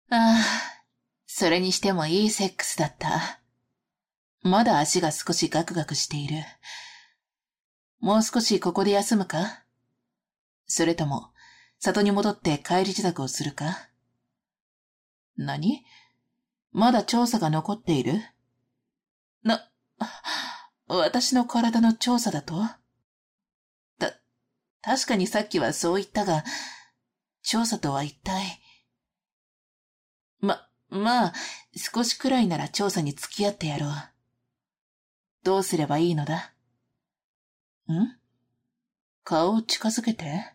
ああ、それにしてもいいセックスだった。まだ足が少しガクガクしている。もう少しここで休むか？それとも、里に戻って帰り支度をするか？何？まだ調査が残っている？私の体の調査だと？確かにさっきはそう言ったが、調査とは一体。まあ、少しくらいなら調査に付き合ってやろう。どうすればいいのだ？顔を近づけて。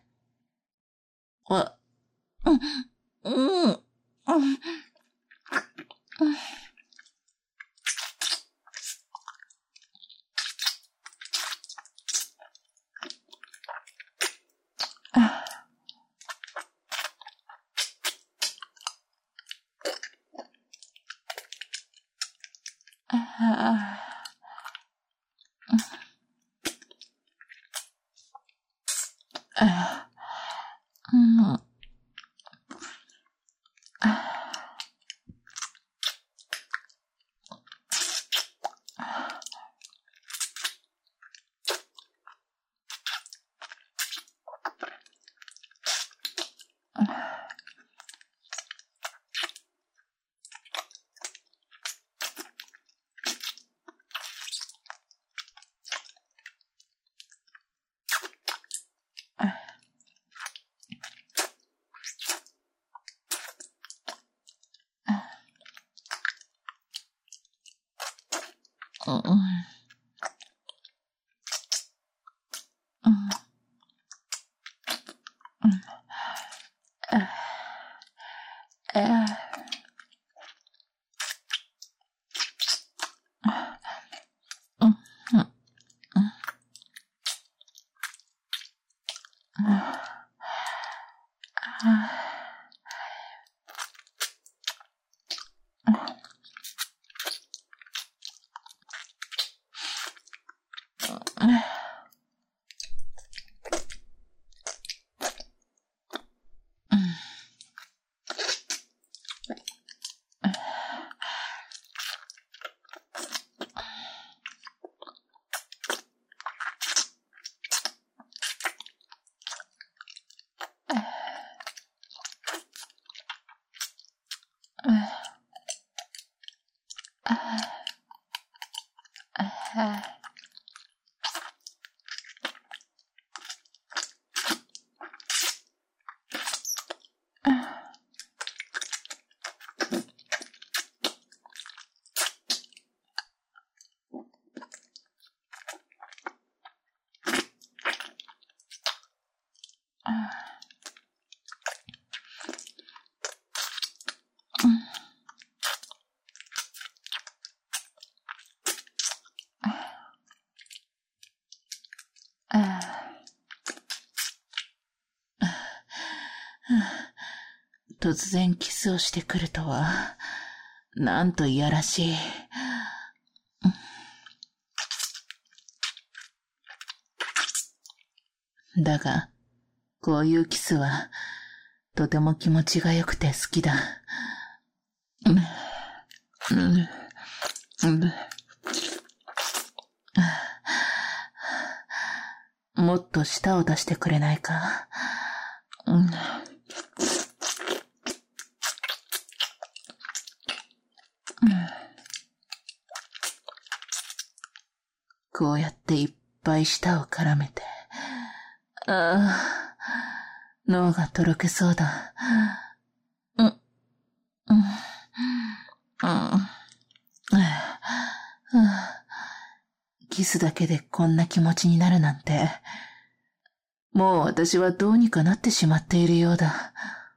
突然キスをしてくるとは、なんといやらしい。だが、こういうキスは、とても気持ちが良くて好きだ。もっと舌を出してくれないか？こうやっていっぱい舌を絡めて。脳がとろけそうだ。キスだけでこんな気持ちになるなんて、もう私はどうにかなってしまっているようだ。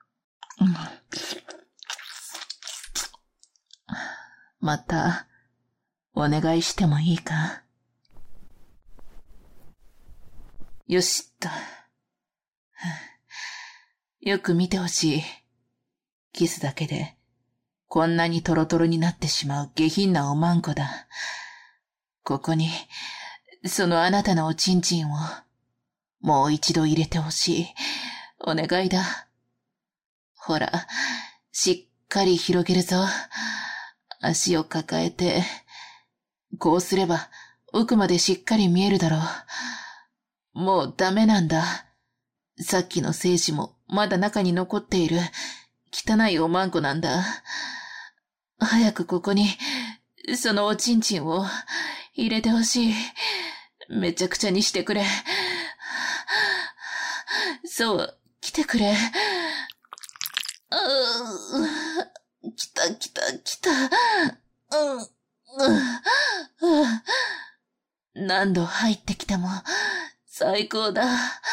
また、お願いしてもいいか？よしっと。よく見てほしい。キスだけで、こんなにトロトロになってしまう下品なおまんこだ。ここに、そのあなたのおちんちんを、もう一度入れてほしい。お願いだ。ほら、しっかり広げるぞ。足を抱えて、こうすれば奥までしっかり見えるだろう。もうダメなんだ。さっきの精子もまだ中に残っている汚いおまんこなんだ。早くここにそのおちんちんを入れてほしい。めちゃくちゃにしてくれ。そう、来てくれ。来た来た来た。何度入ってきても最高だ。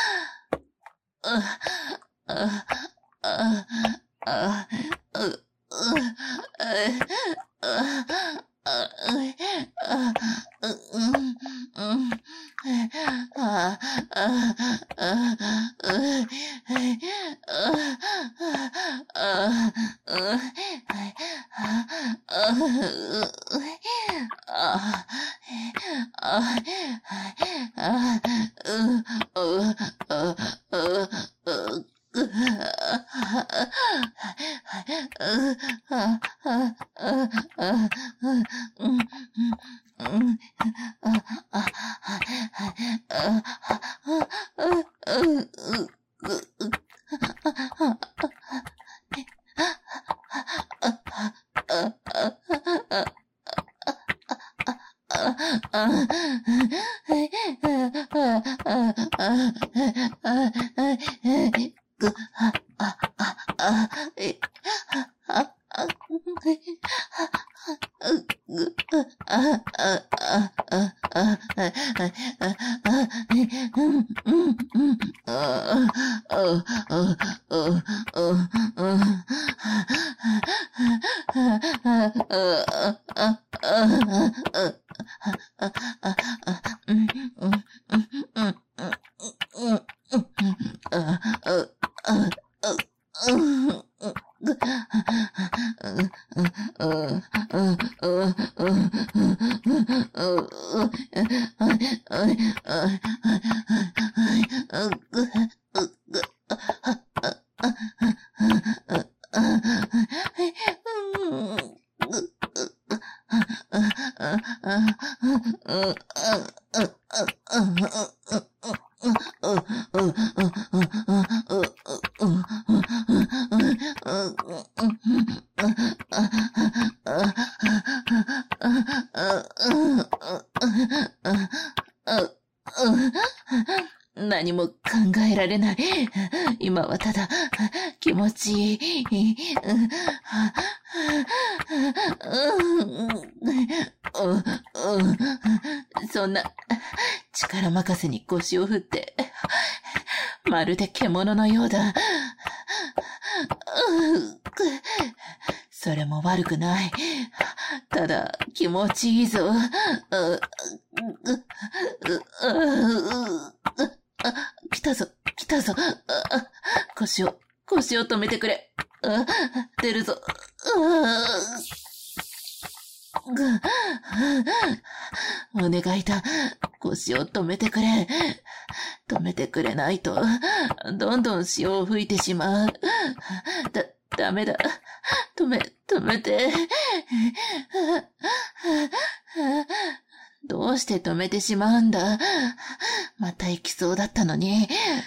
何も考えられない。今はただ気持ちいい。そんな力任せに腰を振って、まるで獣のようだ。それも悪くない。ただ気持ちいいぞ。来たぞ、来たぞ。腰を止めてくれ。出るぞ。お願いだ。腰を止めてくれ。止めてくれないと、どんどん潮を吹いてしまう。ダメだ。止めて。どうして止めてしまうんだ。また行きそうだったのに。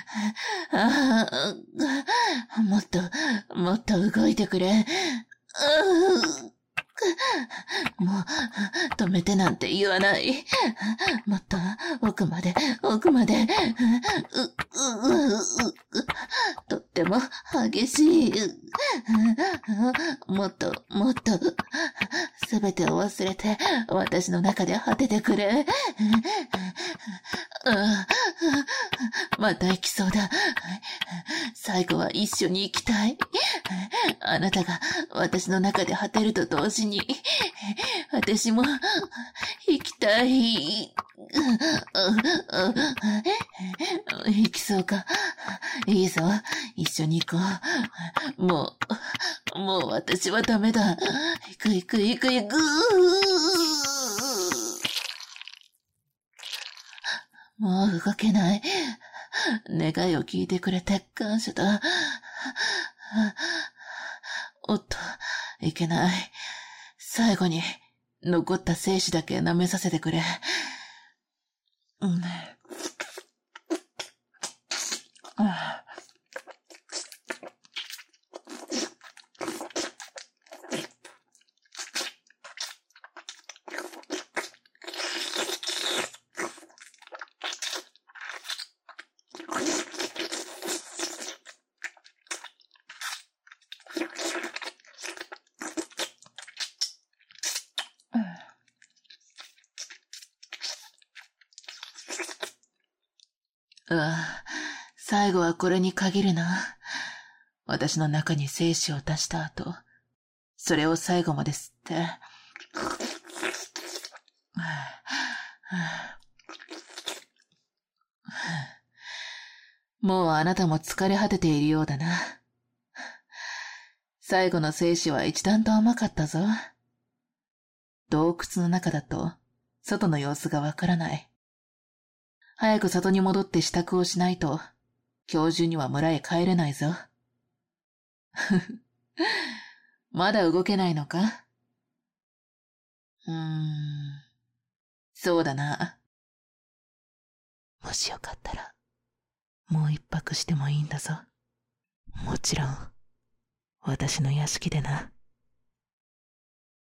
もっと動いてくれ。もう、止めてなんて言わない。もっと、奥まで。とっても激しい。もっと、すべてを忘れて、私の中で果ててくれ。また行きそうだ。最後は一緒に行きたい。あなたが私の中で果てると同時に、私も行きたい。行きそうか。いいぞ。一緒に行こう。もう私はダメだ。行く。もう動けない。願いを聞いてくれて感謝だ。おっと、 いけない。最後に、残った精子だけ舐めさせてくれ。うん。最後はこれに限るな。私の中に精子を出した後、それを最後まで吸って。もうあなたも疲れ果てているようだな。最後の精子は一段と甘かったぞ。洞窟の中だと、外の様子がわからない。早く里に戻って支度をしないと、今日中には村へ帰れないぞ。まだ動けないのか？そうだな。もしよかったら、もう一泊してもいいんだぞ。もちろん、私の屋敷でな。